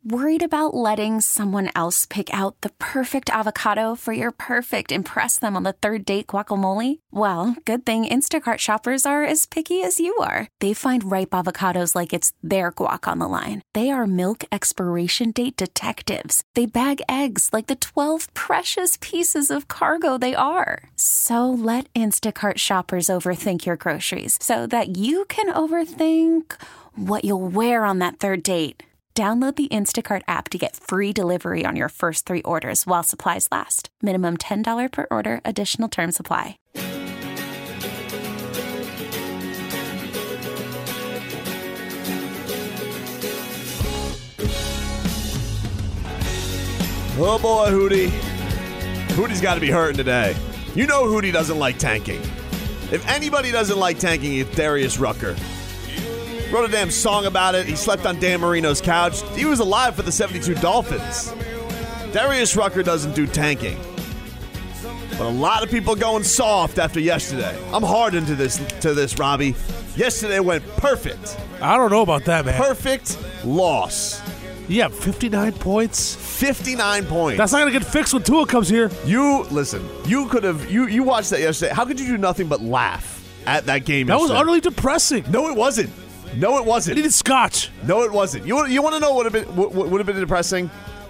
Worried about letting someone else pick out the perfect avocado for your perfect impress them on the third date guacamole? Well, good thing Instacart shoppers are as picky as you are. They find ripe avocados like it's their guac on the line. They are milk expiration date detectives. They bag eggs like the 12 precious pieces of cargo they are. So let Instacart shoppers overthink your groceries so that you can overthink what you'll wear on that third date. Download the Instacart app to get free delivery on your first 3 orders while supplies last. Minimum $10 per order. Additional terms apply. Oh boy, Hootie. Hootie's got to be hurting today. You know Hootie doesn't like tanking. If anybody doesn't like tanking, it's Darius Rucker. Wrote a damn song about it. He slept on Dan Marino's couch. He was alive for the 72 Dolphins. Darius Rucker doesn't do tanking. But a lot of people going soft after yesterday. I'm hard into this, Robbie. Yesterday went perfect. I don't know about that, man. Perfect loss. Yeah, 59 points. 59 points. That's not going to get fixed when Tua comes here. You could have, you watched that yesterday. How could you do nothing but laugh at that game That yesterday? was utterly depressing. No, it wasn't. No, it wasn't. I needed scotch. No, it wasn't. You want to know what would have been depressing?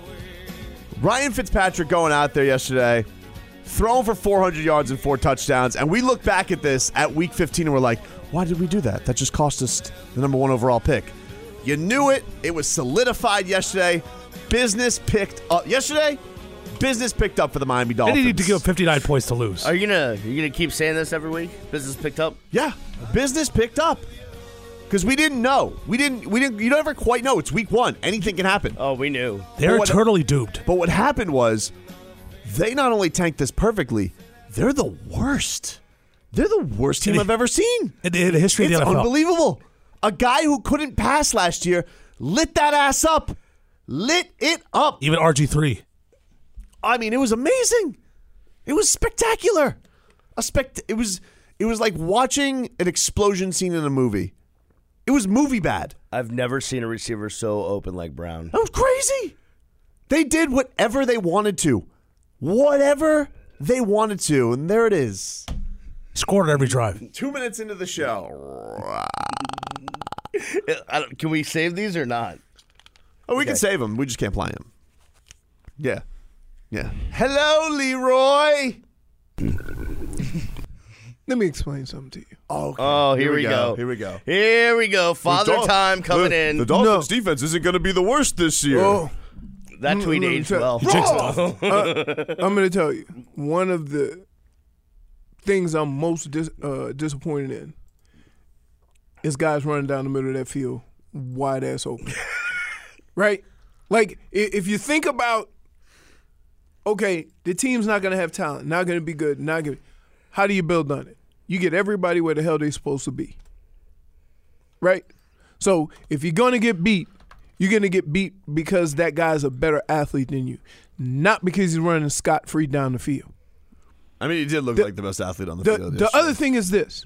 Ryan Fitzpatrick going out there yesterday, throwing for 400 yards and 4 touchdowns, and we look back at this at Week 15 and we're like, why did we do that? That just cost us the number 1 overall pick. You knew it. It was solidified yesterday. Business picked up yesterday. Business picked up for the Miami Dolphins. They needed to give 59 points to lose. Are you gonna keep saying this every week? Business picked up? Yeah, business picked up. Because we didn't know. We didn't. You never quite know. It's week 1. Anything can happen. Oh, we knew. They're eternally doomed. But what happened was, they not only tanked this perfectly, they're the worst. They're the worst team I've ever seen. In the history of the NFL. It's unbelievable. A guy who couldn't pass last year lit that ass up. Lit it up. Even RG3. I mean, it was amazing. It was spectacular. It was like watching an explosion scene in a movie. It was movie bad. I've never seen a receiver so open like Brown. That was crazy. They did whatever they wanted to. Whatever they wanted to, and there it is. Scored every drive. 2 minutes into the show. Can we save these or not? Oh, we can save them. We just can't play them. Yeah. Yeah. Hello, Leroy. Let me explain something to you. Okay. Oh, here we go. Here we go. Here we go. Father time coming in. The Dolphins' defense isn't going to be the worst this year. Oh, That tweet aged well. I'm going to tell you, one of the things I'm most disappointed in is guys running down the middle of that field wide ass open. Right? Like, if you think about, okay, the team's not going to have talent, not going to be good, how do you build on it? You get everybody where the hell they're supposed to be. Right? So if you're going to get beat, you're going to get beat because that guy's a better athlete than you, not because he's running scot-free down the field. I mean, he did look like the best athlete on the field. The other thing is this.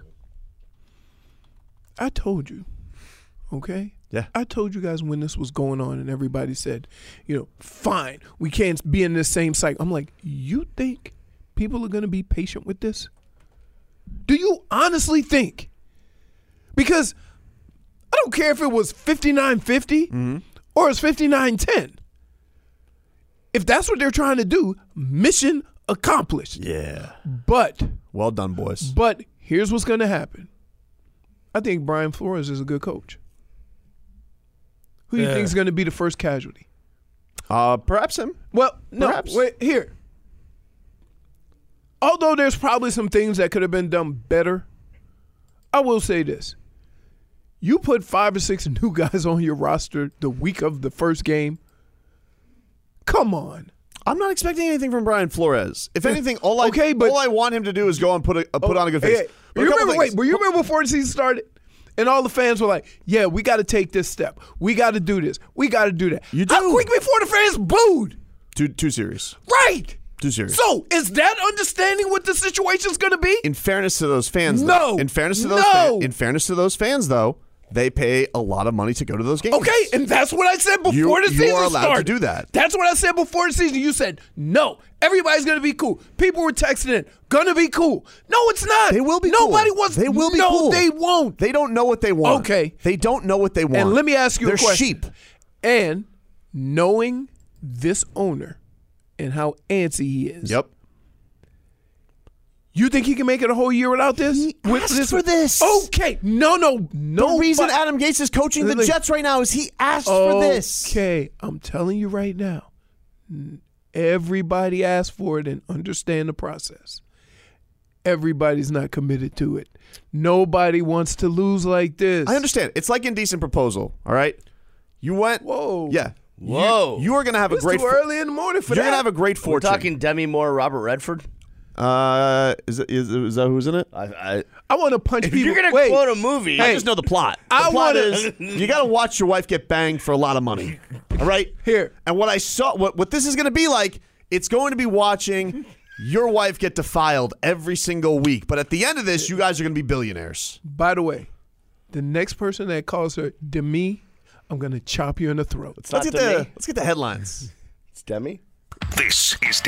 I told you, okay? Yeah. I told you guys when this was going on and everybody said, fine, we can't be in this same cycle. I'm like, you think people are going to be patient with this? Do you honestly think? Because I don't care if it was 59-50 or it's 59-10. If that's what they're trying to do, mission accomplished. Yeah. But. Well done, boys. But here's what's going to happen. I think Brian Flores is a good coach. Who do you think is going to be the first casualty? Perhaps him. Well, no. Perhaps. Wait, here. Although there's probably some things that could have been done better, I will say this. You put 5 or 6 new guys on your roster the week of the first game. Come on. I'm not expecting anything from Brian Flores. If anything, all I want him to do is go and put on a good face. You remember before the season started? And all the fans were like, yeah, we got to take this step. We got to do this. We got to do that. You do. How quick before the fans booed? Too serious. Right. Too serious. So, is that understanding what the situation's going to be? In fairness to those fans, no. In fairness to those fans, though, they pay a lot of money to go to those games. Okay, and that's what I said before the season You are allowed started. to do that. That's what I said before the season. You said, no, everybody's going to be cool. People were texting in, going to be cool. No, it's not. They will be Nobody cool. wants. They will be no, cool. they won't. They don't know what they want. Okay. They don't know what they want. And let me ask you They're a question. sheep. And knowing this owner and how antsy he is. Yep. You think he can make it a whole year without this? He asked for this. Okay. No. The reason Adam Gase is coaching the Jets right now is he asked for this. Okay. I'm telling you right now. Everybody asked for it and understand the process. Everybody's not committed to it. Nobody wants to lose like this. I understand. It's like Indecent Proposal, all right? You went. Whoa. Yeah. Whoa. You are going to have a It's great. too early in the morning for You're that. going to have a great We're fortune. talking Demi Moore, Robert Redford. Is that who's in it? I want to punch if people. you're gonna Wait. quote a movie, I just know the plot. The I plot wanna- is you got to watch your wife get banged for a lot of money. All right? Here. And what I saw, what this is going to be like, it's going to be watching your wife get defiled every single week. But at the end of this, you guys are going to be billionaires. By the way, the next person that calls her Demi, I'm going to chop you in the throat. it's not Let's get the headlines. It's Demi. This is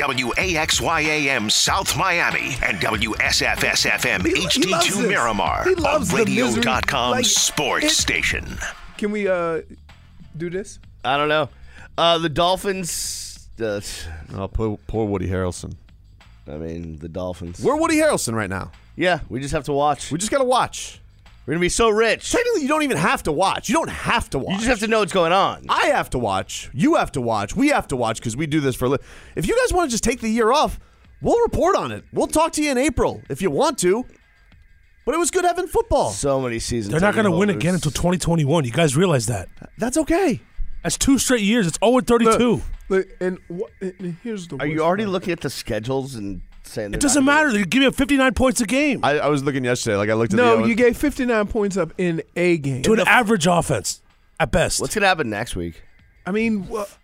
WAXYAM South Miami and WSFS-FM He loves HD2 this. Miramar, He loves a the misery. radio.com Like, sports station. Can we do this? I don't know. The Dolphins. Oh, poor Woody Harrelson. I mean, the Dolphins. We're Woody Harrelson right now. Yeah, we just have to watch. We just got to watch. We're gonna be so rich. Technically, you don't even have to watch. You don't have to watch. You just have to know what's going on. I have to watch. You have to watch. We have to watch because we do this for a living. If you guys want to just take the year off, we'll report on it. We'll talk to you in April if you want to. But it was good having football. So many seasons. They're not going to win holders. again until 2021. You guys realize that? That's okay. That's 2 straight years. It's 0-32. Look, and here's the Are you worst already part. looking at the schedules and saying It doesn't matter. They give you 59 points a game I was looking yesterday. Like I looked at No, the you gave 59 points up in a game. to an average offense at best. What's gonna happen next week? I mean,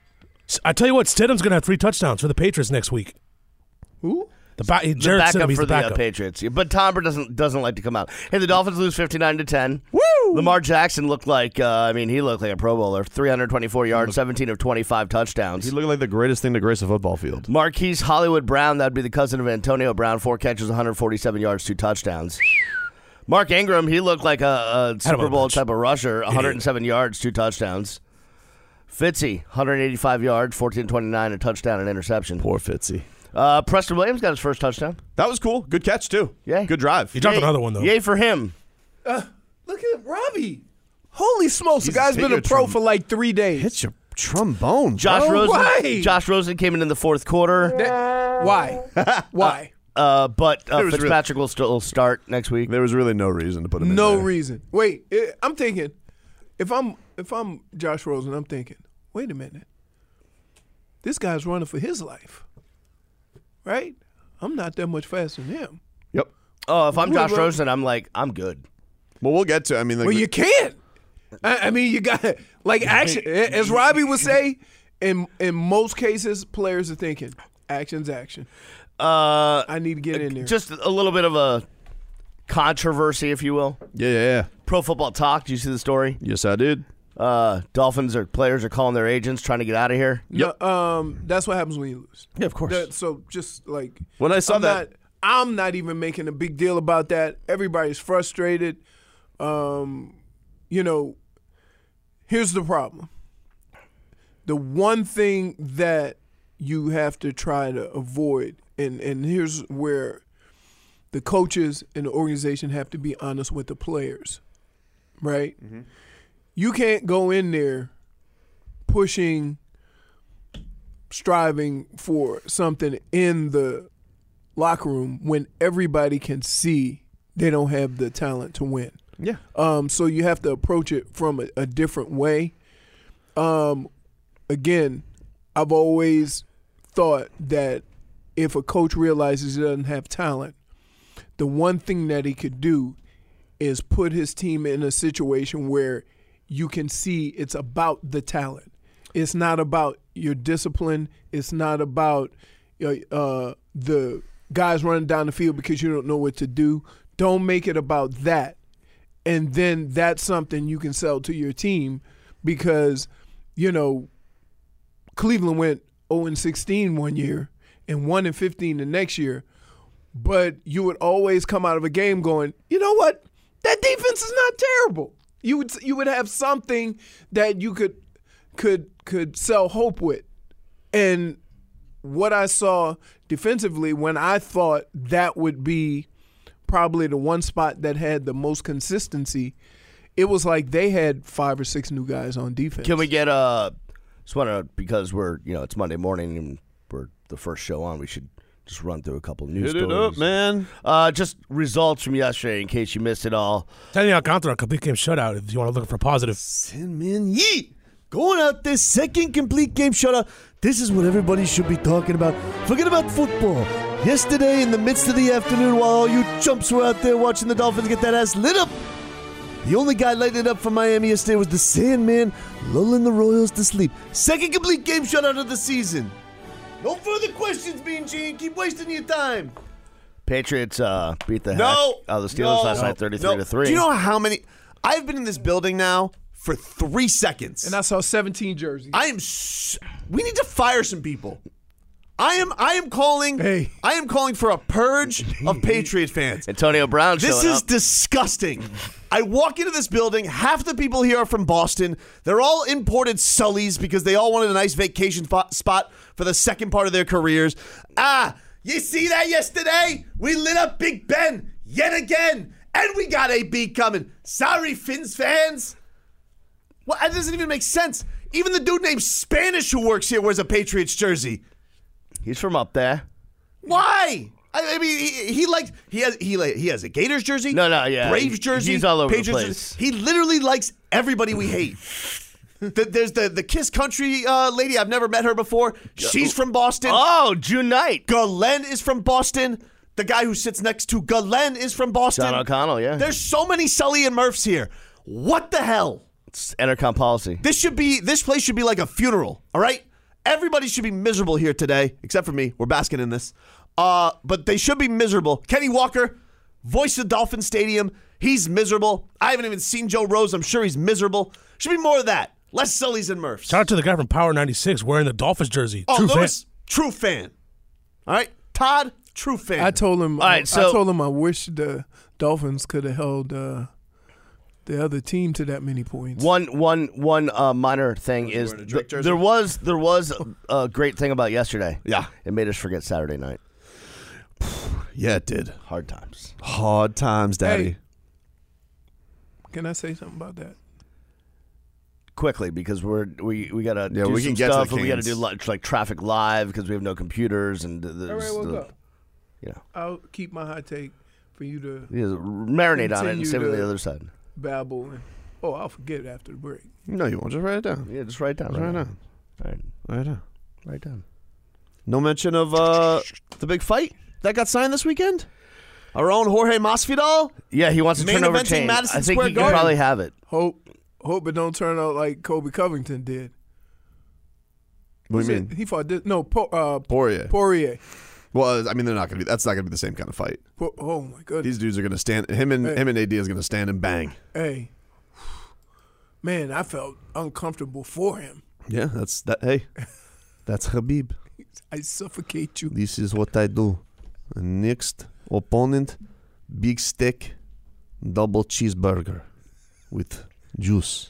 I tell you what, Stidham's going to have 3 touchdowns for the Patriots next week. who? The The Jared backup Stidham, he's for the the backup. Patriots. Yeah, but Tom doesn't like to come out. Hey, the Dolphins lose 59-10. Woo! Lamar Jackson looked like he looked like a Pro Bowler. 324 yards, 17 of 25 touchdowns. He looked like the greatest thing to grace a football field. Marquise Hollywood Brown, that'd be the cousin of Antonio Brown, 4 catches, 147 yards, 2 touchdowns. Mark Ingram, he looked like a Super Bowl type of rusher, 107 yards, 2 touchdowns. Fitzy, 185 yards, 14-29, a touchdown and interception. Poor Fitzy. Preston Williams got his first touchdown. That was cool. Good catch too. Yay. Good drive. He dropped Yay. another one, though. Yay for him. Look at Robbie. Holy smokes, the Jesus, guy's hit been your a pro trum- for like 3 days. Hit your trombone. Josh bro. Rosen. why? Josh Rosen came in the fourth quarter, Why? Why? but was Fitzpatrick will still start next week. There was really no reason to put him in No there. reason. Wait, I'm thinking, if I'm Josh Rosen, I'm thinking, wait a minute. This guy's running for his life, right? I'm not that much faster than him. Yep. Oh, if I'm Josh Well, Rosen, I'm like, I'm good. Well, we'll get to. I mean, like, Well, you can't. I mean, you got like action. As Robbie would say, in most cases, players are thinking, action's action. I need to get in there. Just a little bit of a controversy, if you will. yeah. Pro Football Talk. Did you see the story? Yes, I did. Players are calling their agents trying to get out of here. No, that's what happens when you lose. Yeah, of course. So just like When I saw that- I'm not even making a big deal about that. Everybody's frustrated. Here's the problem. The one thing that you have to try to avoid, and here's where the coaches and the organization have to be honest with the players, right? Mm-hmm. You can't go in there pushing, striving for something in the locker room when everybody can see they don't have the talent to win. Yeah. So you have to approach it from a different way. Again, I've always thought that if a coach realizes he doesn't have talent, the one thing that he could do is put his team in a situation where you can see it's about the talent. It's not about your discipline. It's not about the guys running down the field because you don't know what to do. Don't make it about that. And then that's something you can sell to your team because, Cleveland went 0-16 one year and 1-15 the next year. But you would always come out of a game going, you know what? That defense is not terrible. You would have something that you could sell hope with. And what I saw defensively, when I thought that would be probably the one spot that had the most consistency, it was like they had 5 or 6 new guys on defense. Can we get because we're it's Monday morning and we're the first show on, we should just run through a couple news stories. Hit it up, man. Just results from yesterday in case you missed it all. Daniel Alcantara, complete game shutout if you want to look for positive. Man, yeet. Going out there, second complete game shutout. This is what everybody should be talking about. Forget about football. Yesterday, in the midst of the afternoon, while all you chumps were out there watching the Dolphins get that ass lit up, the only guy lighting it up for Miami yesterday was the Sandman, lulling the Royals to sleep. Second complete game shutout of the season. No further questions, Mean Gene. Keep wasting your time. Patriots beat the heck out of the Steelers last night, 33-3. Do you know how many? I've been in this building now for 3 seconds, and I saw 17 jerseys. We need to fire some people. I am calling. Hey. I am calling for a purge of Patriot fans. Antonio Brown. This is disgusting. I walk into this building. Half the people here are from Boston. They're all imported Sullies because they all wanted a nice vacation spot for the second part of their careers. You see that yesterday? We lit up Big Ben yet again, and we got a beat coming. Sorry, Finns fans. Well, that doesn't even make sense. Even the dude named Spanish who works here wears a Patriots jersey. He's from up there. Why? I mean, he has a Gators jersey. No, yeah. Braves jersey. He's all over Patriots the place. Jersey. He literally likes everybody we hate. There's the Kiss Country lady. I've never met her before. She's from Boston. Oh, June Knight. Glenn is from Boston. The guy who sits next to Glenn is from Boston. John O'Connell, yeah. There's so many Sully and Murphs here. What the hell? It's Entercom policy. This place should be like a funeral, all right? Everybody should be miserable here today, except for me. We're basking in this. But they should be miserable. Kenny Walker, voice of Dolphin Stadium. He's miserable. I haven't even seen Joe Rose. I'm sure he's miserable. Should be more of that. Less Sullys and Murphs. Shout out to the guy from Power 96 wearing the Dolphins jersey. Oh, Lewis, true fan. All right? Todd, true fan. I told him. All right, I told him I wish the Dolphins could have held the other team to that many points. One minor thing is there was a great thing about yesterday. Yeah. It made us forget Saturday night. Yeah, it did. Hard times. Hard times, Daddy. Hey, can I say something about that? Quickly, because we gotta Yeah, do we some can get to stuff, the and we gotta Canes. do like traffic live because we have no computers and All right, what's up? you know, I'll keep my hot take for you to marinate on it and Continue save it to to- the other side. babble. And, I'll forget it after the break. No, you won't. Just write it down. Yeah, just write it down. Just write it now. down. All right, Write it down. write it down. No mention of the big fight that got signed this weekend? Our own Jorge Masvidal? Yeah, he wants to Main turn over eventing chains. Madison I think Square he can Garden. probably have it. Hope it don't turn out like Kobe Covington did. What do you mean? He fought this. No, Poirier. Poirier. Well, I mean, that's not going to be the same kind of fight. Oh my goodness. These dudes are going to stand. Him and AD is going to stand and bang. Hey, man, I felt uncomfortable for him. Yeah, hey, that's Khabib. I suffocate you. This is what I do. Next opponent, big steak, double cheeseburger with juice.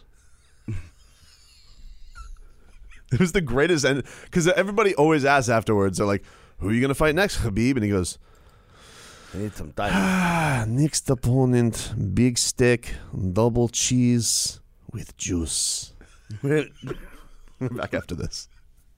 It was the greatest, and because everybody always asks afterwards, they're like, "Who are you going to fight next, Khabib?" And he goes, I need some time. "Next opponent, big steak, double cheese with juice." We're back after this.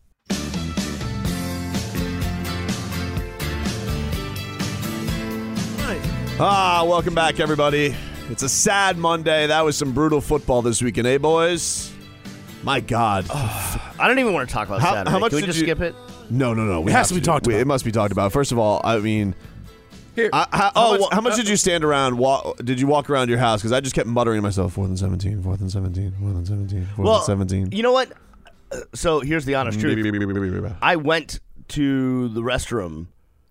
Welcome back, everybody. It's a sad Monday. That was some brutal football this weekend, eh, boys? My God. I don't even want to talk about Saturday. how much Can we did just you- skip it? No. It has to be talked about. It must be talked about. First of all, I mean, Here, how much did you stand around? Did you walk around your house? Because I just kept muttering to myself, 4th and 17, 4th and 17, 4th and 17, 4th and 17. You know what? So here's the honest truth. I went to the restroom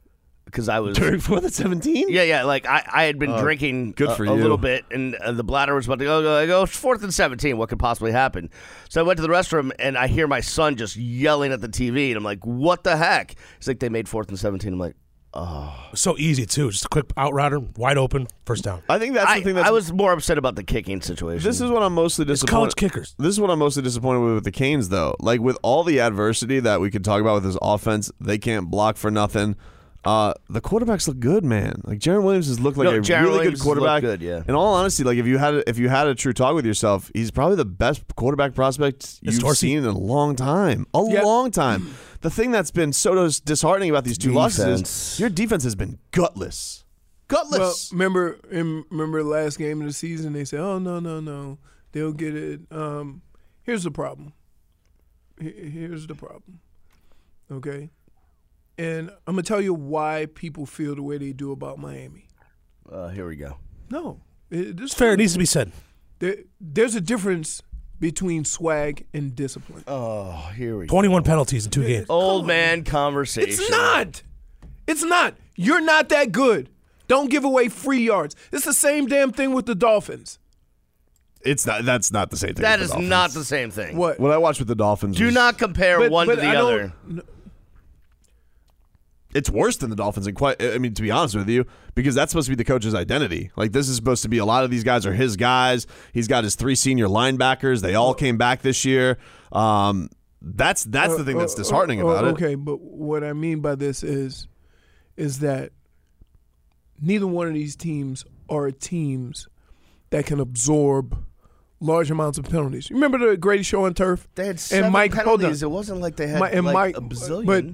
because I was During 4th and 17? Yeah. Like I had been drinking good for a you. little bit, and the bladder was about to go. I go 4th and 17. What could possibly happen? So I went to the restroom, and I hear my son just yelling at the TV, and I'm like, "What the heck?" He's like, "They made 4th and 17." I'm like, So easy, too. Just a quick out router, wide open, first down. I think that's the thing I was more upset about the kicking situation. This is what I'm mostly disappointed. college kickers. This is what I'm mostly disappointed with the Canes, though. Like, with all the adversity that we could talk about with this offense, they can't block for nothing. The quarterbacks look good, man. Like, Jaron Williams has looked like a Jaron really Williams good quarterback. looked good, yeah. In all honesty, like, if you had a true talk with yourself, he's probably the best quarterback prospect you've Dorsey? seen in a long time. Long time. The thing that's been so disheartening about these two losses is your defense has been gutless. Well, remember last game of the season, they said, "Oh no, they'll get it." Here's the problem. Here's the problem. Okay, and I'm gonna tell you why people feel the way they do about Miami. Here we go. No, It's fair. It needs to be said. There's a difference between swag and discipline. Oh, here we go. 21 penalties in 2 games. Old man conversation. It's not. It's not. You're not that good. Don't give away free yards. It's the same damn thing with the Dolphins. It's not. That's not the same thing. That with is the Dolphins. not the same thing. What? What I watched with the Dolphins. Do was, not compare one to the other. It's worse than the Dolphins, and to be honest with you, because that's supposed to be the coach's identity. Like, this is supposed to be, a lot of these guys are his guys. He's got his 3 senior linebackers. They all came back this year. That's the thing that's disheartening about it. Okay, but what I mean by this is that neither one of these teams are teams that can absorb large amounts of penalties. You remember the Grady Show on Turf? They had 7 penalties. It wasn't like they had a bazillion.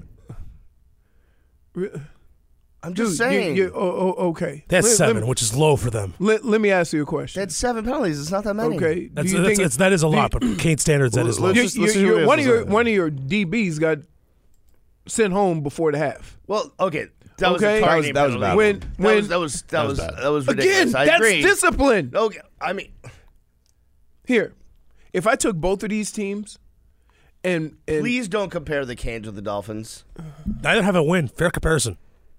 I'm just saying. Okay. That's 7, which is low for them. Let me ask you a question. They had 7 penalties. It's not that many. Okay. That is a lot, but Kane standards, that is low. One of your DBs got sent home before the half. Well, okay. That was Okay. a targeting That was penalty. bad. That was ridiculous. Again, I that's agree. discipline. Okay. I mean, Here, if I took both of these teams and please don't compare the Canes with the Dolphins. Neither have a win. Fair comparison.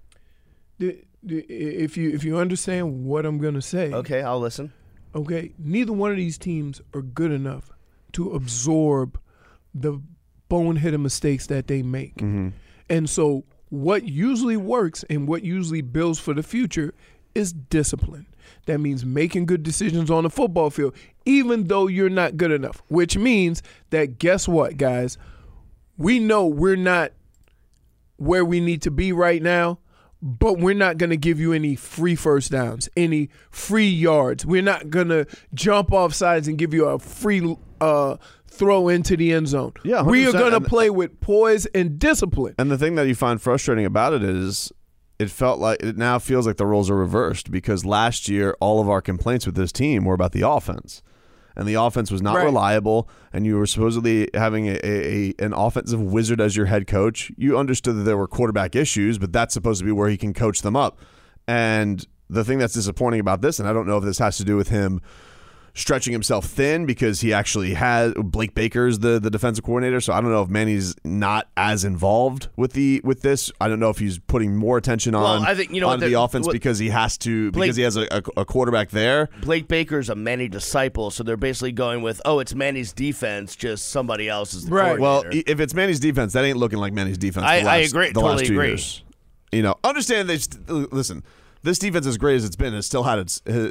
if you understand what I'm gonna say, Okay, I'll listen. okay, neither one of these teams are good enough to absorb the boneheaded mistakes that they make. Mm-hmm. And so what usually works and what usually builds for the future is discipline. That means making good decisions on the football field, even though you're not good enough, which means that guess what, guys? We know we're not where we need to be right now, but we're not going to give you any free first downs, any free yards. We're not going to jump off sides and give you a free throw into the end zone. Yeah, we are 100%. going to play with poise and discipline. And the thing that you find frustrating about it is it now feels like the roles are reversed, because last year all of our complaints with this team were about the offense. And the offense was not reliable, and you were supposedly having an offensive wizard as your head coach. You understood that there were quarterback issues, but that's supposed to be where he can coach them up. And the thing that's disappointing about this, and I don't know if this has to do with him stretching himself thin, because he actually has Blake Baker's the defensive coordinator, so I don't know if Manny's not as involved with this. I don't know if he's putting more attention on the offense because he has to, because he has a quarterback there. Blake Baker's a Manny disciple, so they're basically going with, it's Manny's defense, just somebody else is the coordinator. Well, if it's Manny's defense, that ain't looking like Manny's defense. I agree. The last totally 2 agree. years. Understand listen. This defense, as great as it's been, has still had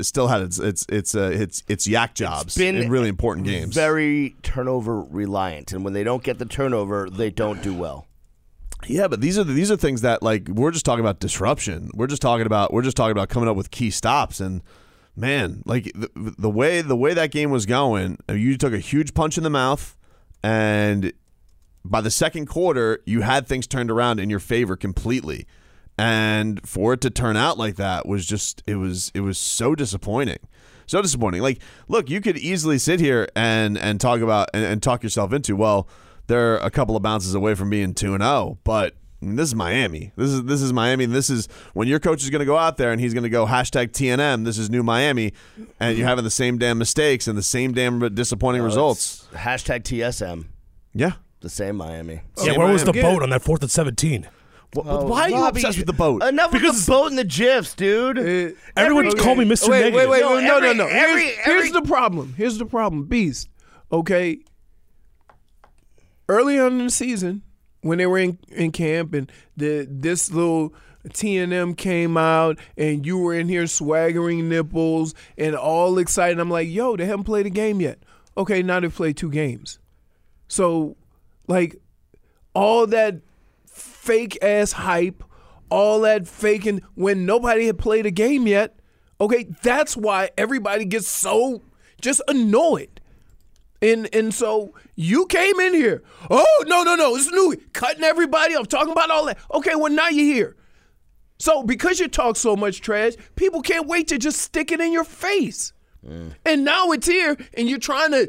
its yak jobs in really important games. Very turnover reliant, and when they don't get the turnover, they don't do well. Yeah, but these are things that, like, we're just talking about disruption. We're just talking about coming up with key stops. And man, like the way that game was going, you took a huge punch in the mouth, and by the second quarter, you had things turned around in your favor completely. And for it to turn out like that was just it was so disappointing. So disappointing. Like, look, you could easily sit here and talk about and talk yourself into, well, they're a couple of bounces away from being 2-0, but this is Miami. This is Miami. This is when your coach is going to go out there and he's going to go #TNM. This is new Miami, and you're having the same damn mistakes and the same damn disappointing results. #TSM. Yeah, the same Miami. Yeah, where was the boat on that 4th and 17? Why are you obsessed with the boat? Enough with the boat and the GIFs, dude. Everyone call me Mr. Negative. Wait. No. Here's the problem. Here's the problem. Beast, okay? Early on in the season, when they were in camp and this little T&M came out and you were in here swaggering nipples and all excited, I'm like, yo, they haven't played a game yet. Okay, now they've played 2 games. So, like, all that fake-ass hype, all that faking when nobody had played a game yet, okay, that's why everybody gets so just annoyed. And so you came in here, oh, no, it's new, cutting everybody off, talking about all that. Okay, well, now you're here. So because you talk so much trash, people can't wait to just stick it in your face. And now it's here, and you're trying to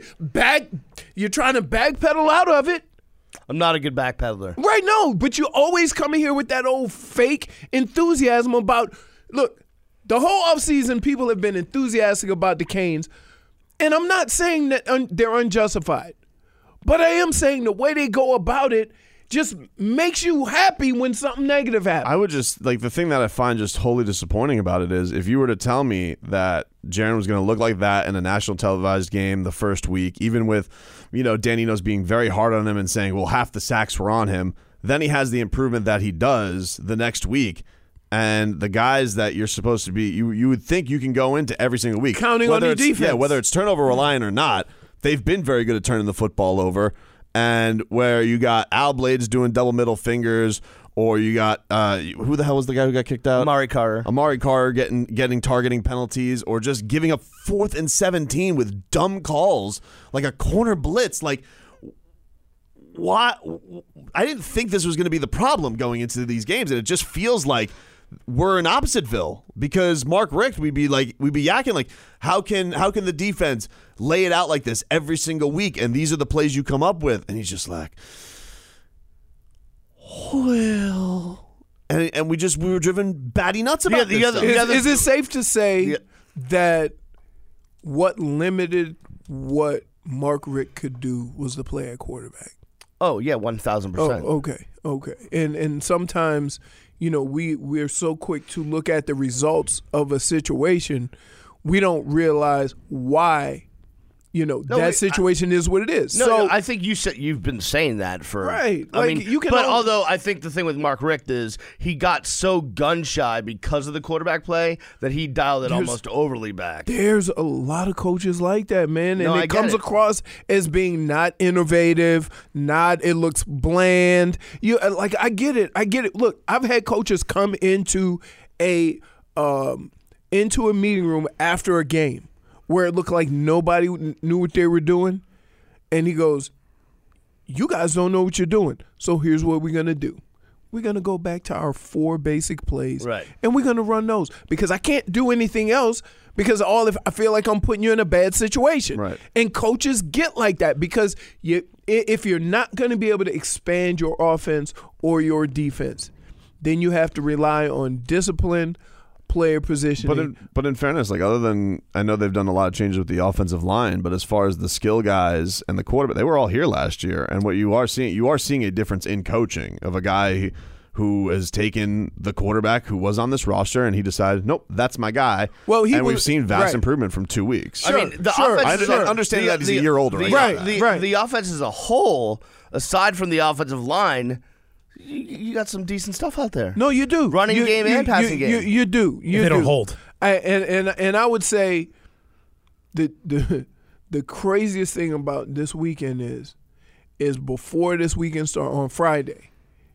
backpedal out of it. I'm not a good backpedaler. Right, no, but you always come in here with that old fake enthusiasm about, look, the whole offseason people have been enthusiastic about the Canes, and I'm not saying that they're unjustified, but I am saying the way they go about it just makes you happy when something negative happens. I would just, like, the thing that I find just wholly disappointing about it is if you were to tell me that Jaren was going to look like that in a national televised game the first week, even with, Dan Enos being very hard on him and saying, well, half the sacks were on him, then he has the improvement that he does the next week. And the guys that you're supposed to be, you would think you can go into every single week. Counting on your defense. Yeah, whether it's turnover reliant or not, they've been very good at turning the football over. And where you got Al Blades doing double middle fingers, or you got who the hell was the guy who got kicked out? Amari Carter getting targeting penalties, or just giving up 4th and 17 with dumb calls like a corner blitz. Like, why? I didn't think this was going to be the problem going into these games, and it just feels like we're in Oppositeville because Mark Richt, we'd be yakking like, how can the defense lay it out like this every single week, and these are the plays you come up with, and he's just like, well, and we were driven batty nuts about this. Is it safe to say that what limited what Mark Richt could do was the play at quarterback? Oh yeah, 1,000%. Oh, okay. And sometimes, we're so quick to look at the results of a situation, we don't realize why, that situation is what it is. No, I think you've been saying that for right. Although I think the thing with Mark Richt is he got so gun shy because of the quarterback play that he dialed it almost overly back. There's a lot of coaches like that, man, and it comes across as being not innovative, it looks bland. I get it. Look, I've had coaches come into a meeting room after a game where it looked like nobody knew what they were doing. And he goes, you guys don't know what you're doing. So here's what we're going to do. We're going to go back to our 4 basic plays. Right. And we're going to run those because I can't do anything else because I feel like I'm putting you in a bad situation. Right. And coaches get like that because if you're not going to be able to expand your offense or your defense, then you have to rely on discipline, player positioning. But in fairness, like, other than, I know they've done a lot of changes with the offensive line, but as far as the skill guys and the quarterback, they were all here last year. And what you are seeing a difference in coaching of a guy who has taken the quarterback who was on this roster and he decided, nope, that's my guy. Well, we've seen vast improvement from 2 weeks. Sure, I mean, the offense. I understand that he's a year older. The offense as a whole, aside from the offensive line, you got some decent stuff out there. No, you do. Running game and passing game. You do. They don't hold. And I would say the craziest thing about this weekend is before this weekend started on Friday,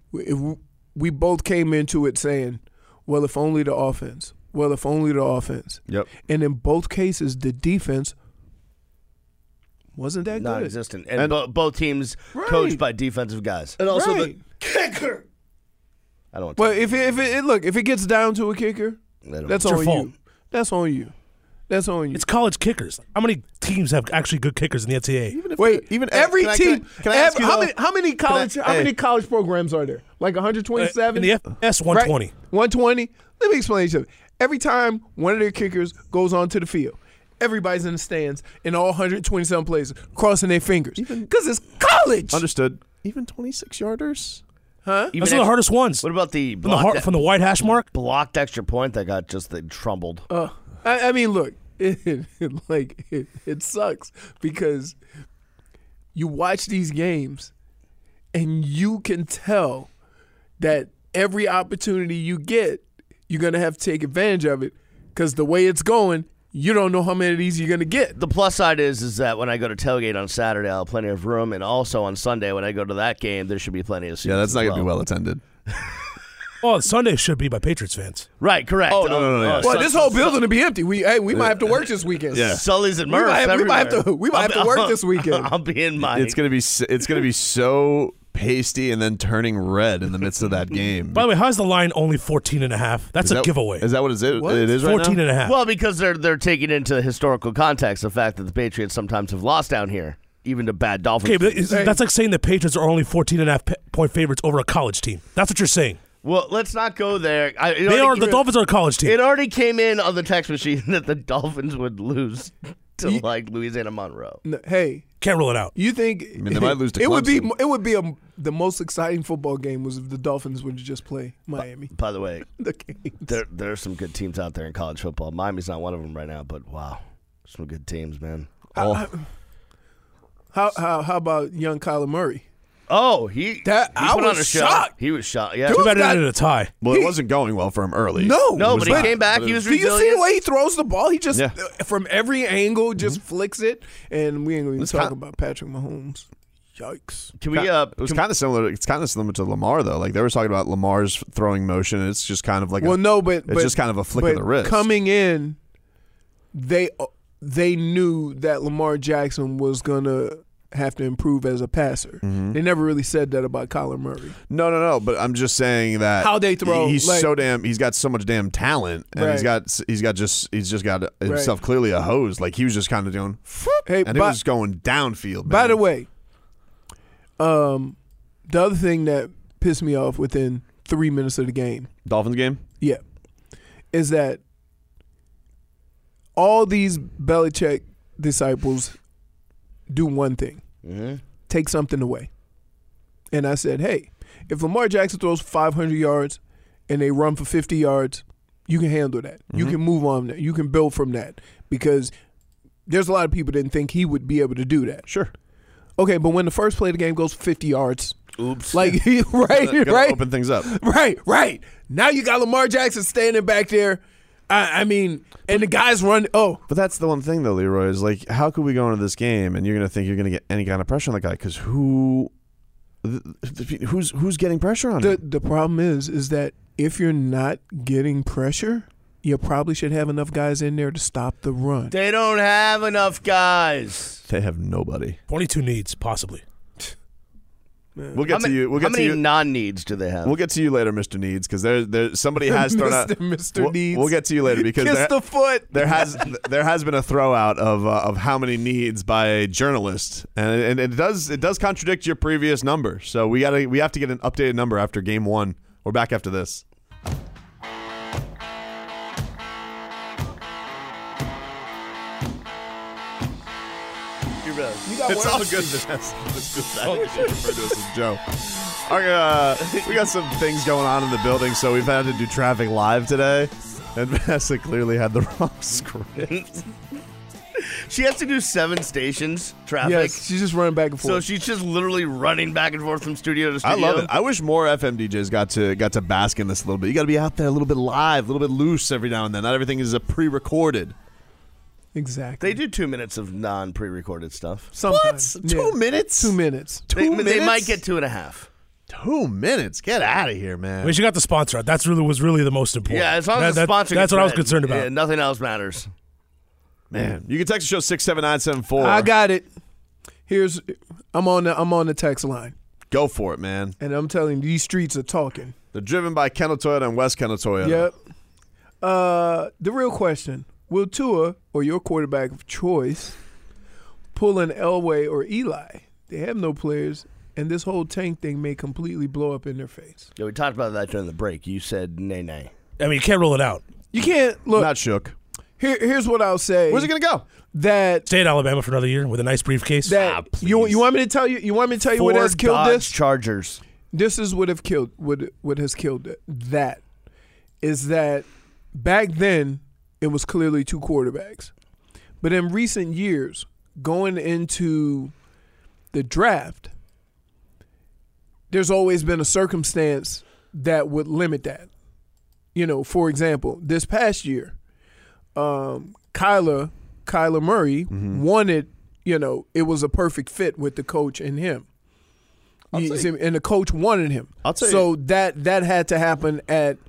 we both came into it saying, well, if only the offense. Well, if only the offense. Yep. And in both cases, the defense wasn't that good. Non-existent. And both teams coached by defensive guys. And also the kicker. I don't want to. Well, if it gets down to a kicker, that's on you. That's on you. That's on you. It's college kickers. How many teams have actually good kickers in the NCAA? Every team. How many college programs are there? Like 127? In the FS, 120. Right? 120? Let me explain to you. Every time one of their kickers goes onto the field, everybody's in the stands in all 127 places, crossing their fingers. Because it's college. Understood. Even 26-yarders? Huh? Those are the hardest ones. What about the From the white hash mark? blocked extra point that got just trumbled? I mean, look, it sucks because you watch these games and you can tell that every opportunity you get, you're going to have to take advantage of it because the way it's going, you don't know how many of these you're going to get. The plus side is that when I go to tailgate on Saturday, I'll have plenty of room, and also on Sunday when I go to that game, there should be plenty of seats. Yeah, that's not going to be well attended. Well, Sunday should be by Patriots fans. Right, correct. Oh, no. Yeah. Well, this whole building will be empty. We might have to work this weekend. Yeah. Sully's and Murph's we might have to work this weekend. I'll be in my. It's going to be so pasty and then turning red in the midst of that game. By the way, how's the line only 14.5? That's a giveaway. Is that what it is right now? 14.5. Well, because they're taking into historical context the fact that the Patriots sometimes have lost down here, even to bad Dolphins. Okay, but that's like saying the Patriots are only 14.5 point favorites over a college team. That's what you're saying. Well, let's not go there. The Dolphins are a college team. It already came in on the text machine that the Dolphins would lose to Louisiana Monroe. Hey, can't rule it out. You think they might lose to Clemson. It would be the most exciting football game was if the Dolphins would just play Miami. By the way, the games. There are some good teams out there in college football. Miami's not one of them right now, but wow, some good teams, man. How about young Kyler Murray? Oh, he I put was on a shocked. show. He was shocked. Yeah, Too bad it ended a tie. Well, it wasn't going well for him early. No, but he came back. He was Do resilient. you see the way he throws the ball? He just from every angle just flicks it, and we ain't going to talk about Patrick Mahomes. Yikes! Can we? It was kind of similar. It's kind of similar to Lamar though. Like they were talking about Lamar's throwing motion. It's just kind of like it's just kind of a flick of the wrist. Coming in, they knew that Lamar Jackson was gonna have to improve as a passer. Mm-hmm. They never really said that about Kyler Murray. No. But I'm just saying that how they throw. He's got so much damn talent, and he's just got himself clearly a hose. Like he was just kind of doing, it was going downfield. By the way, the other thing that pissed me off within 3 minutes of the game, Dolphins game, is that all these Belichick disciples do one thing, take something away. And I said, hey, if Lamar Jackson throws 500 yards and they run for 50 yards, you can handle that. You can move on that. You can build from that because there's a lot of people that didn't think he would be able to do that. Sure. Okay, but when the first play of the game goes 50 yards, oops. Like, right? Open things up. Right. Now you got Lamar Jackson standing back there. I mean, and the guys run. Oh, but that's the one thing though, Leroy, is like, how could we go into this game and you're going to think you're going to get any kind of pressure on that guy? Because who's getting pressure on him? The problem is that if you're not getting pressure, you probably should have enough guys in there to stop the run. They don't have enough guys. They have nobody. 22 needs, possibly. We'll get to you. How many non-needs do they have? We'll get to you later, Mr. Needs, because there somebody has thrown out Mr. Needs. We'll get to you later because kiss the foot. There has been a throw out of how many needs by a journalist, and it does contradict your previous number. So we have to get an updated number after game one. We're back after this. It's all good. Refer to us as Joe. We got some things going on in the building, so we've had to do traffic live today. And Vanessa clearly had the wrong script. She has to do 7 stations traffic. Yes, she's just running back and forth. So she's just literally running back and forth from studio to studio. I love it. I wish more FM DJs got to bask in this a little bit. You got to be out there a little bit live, a little bit loose every now and then. Not everything is a pre-recorded. Exactly. They do 2 minutes of non-pre-recorded stuff. Sometimes. What? 2 minutes? 2 minutes. They might get 2.5. 2 minutes? Get out of here, man. I mean, she got the sponsor out. That's was really the most important. Yeah, as long as the sponsor that's gets what I was read, concerned about. Yeah, nothing else matters. Man, you can text the show 67974. I got it. I'm on the text line. Go for it, man. And I'm telling you, these streets are talking. They're driven by Kendall Toyota and West Kendall Toyota. Yep. The real question, will Tua, or your quarterback of choice, pull an Elway or Eli? They have no players, and this whole Tank thing may completely blow up in their face. Yeah, we talked about that during the break. You said nay. I mean, you can't rule it out. You can't. Look. Not shook. Here's what I'll say. Where's it going to go? That stay at Alabama for another year with a nice briefcase. You want me to tell you? You want me to tell you what has killed Dodge this? Chargers. This is what has killed that is that back then it was clearly two quarterbacks. But in recent years, going into the draft, there's always been a circumstance that would limit that. For example, this past year, Kyler Murray wanted, it was a perfect fit with the coach and him. And the coach wanted him. So that had to happen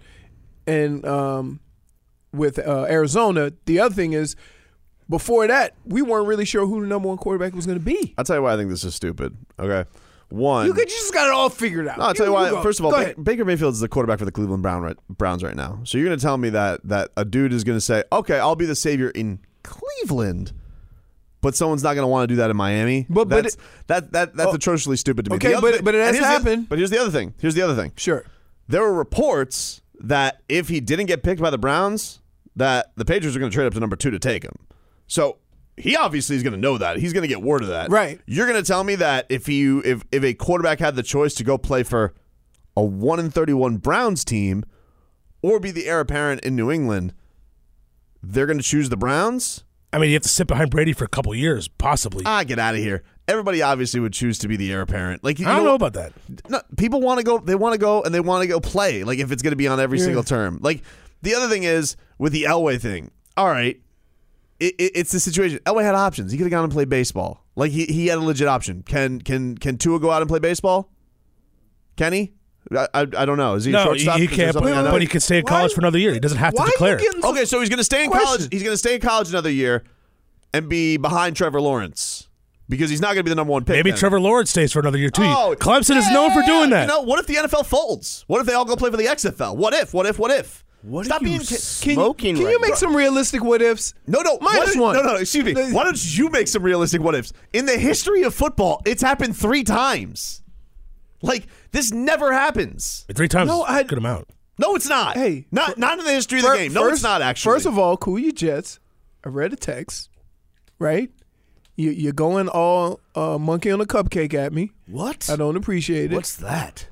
with Arizona. The other thing is, before that, we weren't really sure who the number one quarterback was going to be. I'll tell you why I think this is stupid. Okay. One, you just got it all figured out. No, I'll tell you why. First of all, Baker Mayfield is the quarterback for the Cleveland Browns right now. So you're going to tell me that a dude is going to say, okay, I'll be the savior in Cleveland, but someone's not going to want to do that in Miami? That's atrociously stupid to me. Okay, but it has happened. But here's the other thing. Sure. There were reports that if he didn't get picked by the Browns, that the Patriots are going to trade up to number 2 to take him. So he obviously is going to know that. He's going to get word of that. Right. You're going to tell me that if a quarterback had the choice to go play for a 1-31 Browns team or be the heir apparent in New England, they're going to choose the Browns? I mean, you have to sit behind Brady for a couple years, possibly. Get out of here. Everybody obviously would choose to be the heir apparent. Like, I don't know about that. No, people want to go. They want to go, and they want to go play. Like, if it's going to be on every single term. Like, the other thing is with the Elway thing. All right, it's the situation. Elway had options. He could have gone and played baseball. Like, he had a legit option. Can Tua go out and play baseball? Can he? I don't know. Is he a shortstop? He can't. But he can stay in college for another year. He doesn't have to declare. Okay, so he's going to stay in college. He's going to stay in college another year and be behind Trevor Lawrence because he's not going to be the number one pick. Maybe Trevor Lawrence stays for another year too. Clemson is known for doing that. What if the NFL folds? What if they all go play for the XFL? What if? Stop being smoking. Can you make some realistic what ifs? No. Minus one. No. Excuse me. Why don't you make some realistic what ifs? In the history of football, it's happened 3 times. Like, this never happens. 3 times is a good amount. No, it's not. Hey, not in the history of the game. No, it's not actually. First of all, cool your jets. I read a text. Right? You're going all monkey on a cupcake at me. What? I don't appreciate it. What's that?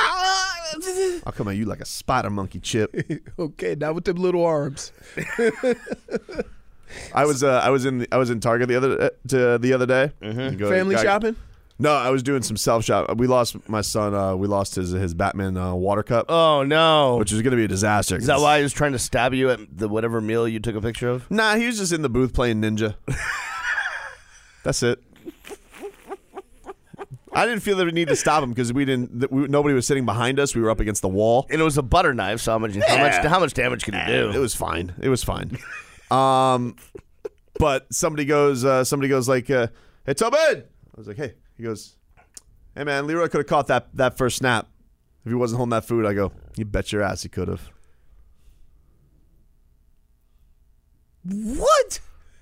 I'll come at you like a spider monkey, Chip. Okay, not with them little arms. I was in Target the other day. Mm-hmm. Family shopping? No, I was doing some self shop. We lost my son. We lost his Batman water cup. Oh no! Which is going to be a disaster. Is that why he was trying to stab you at the whatever meal you took a picture of? Nah, he was just in the booth playing Ninja. That's it. I didn't feel the need to stop him because nobody was sitting behind us. We were up against the wall, and it was a butter knife. So how much damage could it do? It was fine. But somebody goes like, "Hey, Tobin!" I was like, "Hey." He goes, "Hey man, Leroy could have caught that first snap if he wasn't holding that food." I go, "You bet your ass he could have." What?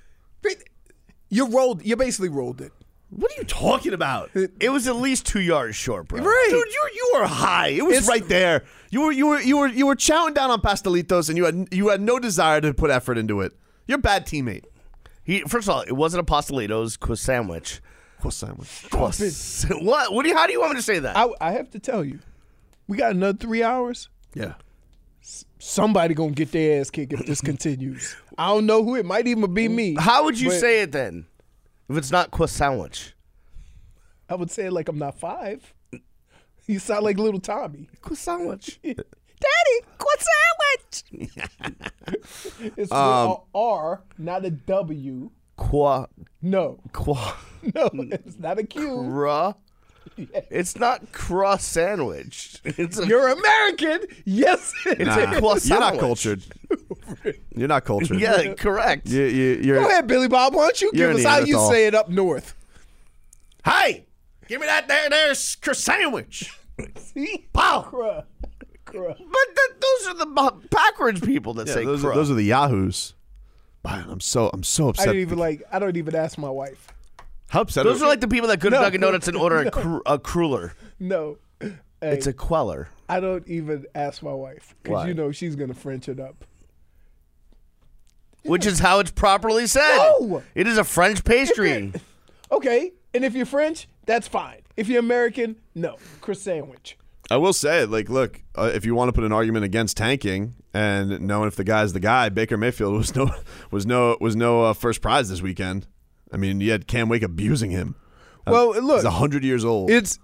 You basically rolled it. What are you talking about? It was at least 2 yards short, bro. Right, dude. You were high. It was right there. You were chowing down on pastelitos, and you had no desire to put effort into it. You're a bad teammate. First of all, it wasn't a pastelito. It was a sandwich. Sandwich. What? How do you want me to say that? I have to tell you, we got another 3 hours. Yeah. Somebody gonna get their ass kicked if this continues. I don't know who. It might even be me. How would you say it then? If it's not sandwich, I would say it like I'm not 5. You sound like little Tommy. Sandwich. Daddy, sandwich. It's with a R, not a W. No. No, it's not a Q. It's not cross sandwich. You're American. Yes. It's a croissant. You're not cultured. You're not cultured. Yeah, correct. You're, Go ahead, Billy Bob. Why don't you give us how you say it up north? Hey, give me that there's sandwich. See? Pow. But those are the backwards people that say those are the Yahoos. Man, I'm so upset. I don't even ask my wife. How upset? Those are like the people that go to Dunkin' Donuts and order a cruller. No. Hey, it's a queller. I don't even ask my wife because she's gonna French it up. Which is how it's properly said. No! It is a French pastry. Okay, and if you're French, that's fine. If you're American, no. Croissant sandwich. I will say, like, look, if you want to put an argument against tanking and knowing if the guy's the guy, Baker Mayfield was no first prize this weekend. I mean, you had Cam Wake abusing him. Well, look, he's 100 years old. It's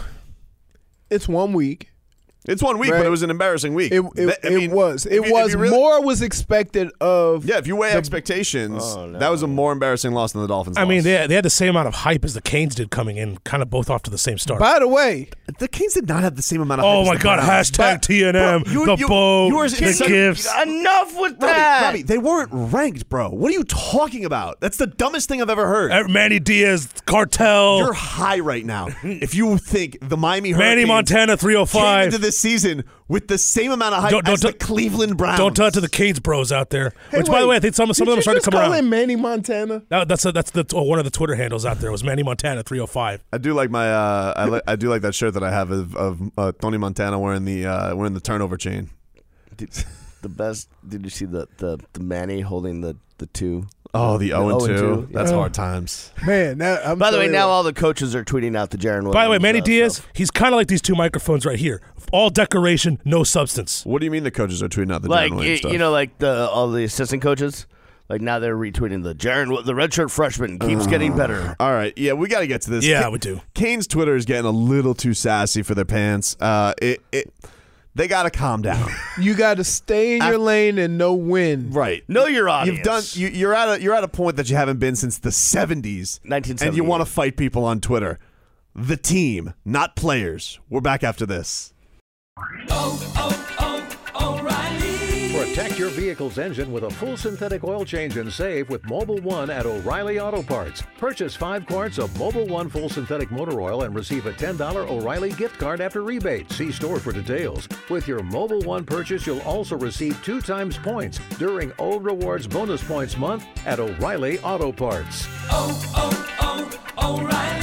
1 week. It's 1 week, right? But it was an embarrassing week. It was. More was expected of. Yeah, if you weigh expectations, that was a more embarrassing loss than the Dolphins. I mean, they had the same amount of hype as the Canes did coming in, kind of both off to the same start. By the way, the Canes did not have the same amount of hype. Oh my God! Hashtag TNM, the bow, the gifts. Enough with that. Robbie, they weren't ranked, bro. What are you talking about? That's the dumbest thing I've ever heard. Manny Diaz, cartel. You're high right now. If you think the Miami Hurricanes Manny Montana 305 came into this season with the same amount of hype as the Cleveland Browns. Don't tell it to the Canes bros out there. By the way, I think some of them are starting to come around. Did you just call him Manny Montana? That's one of the Twitter handles out there. Was Manny Montana 305. I do like my I do like that shirt that I have of Tony Montana wearing the turnover chain. The best. Did you see the Manny holding the 2? Oh, the 0-2. That's Yeah. hard times. Man, by the way, now all the coaches are tweeting out the Jaron Williams. By the way, Manny Diaz, stuff. he's kind of like these two microphones right here. All decoration, no substance. What do you mean the coaches are tweeting out the like Jaron Williams stuff? you know, like all the assistant coaches. Like now they're retweeting the redshirt freshman keeps getting better. All right, yeah, we got to get to this. Yeah, we do. Canes Twitter is getting a little too sassy for their pants. They got to calm down. You got to stay in your lane and know when. Right. Know your audience. You're at a point that you haven't been since the 70s. 1978. And you want to fight people on Twitter. The team, not players. We're back after this. O'Reilly. Protect your vehicle's engine with a full synthetic oil change and save with Mobil 1 at O'Reilly Auto Parts. Purchase 5 quarts of Mobil 1 full synthetic motor oil and receive a $10 O'Reilly gift card after rebate. See store for details. With your Mobil 1 purchase, you'll also receive 2 times points during O Rewards Bonus Points Month at O'Reilly Auto Parts. O'Reilly.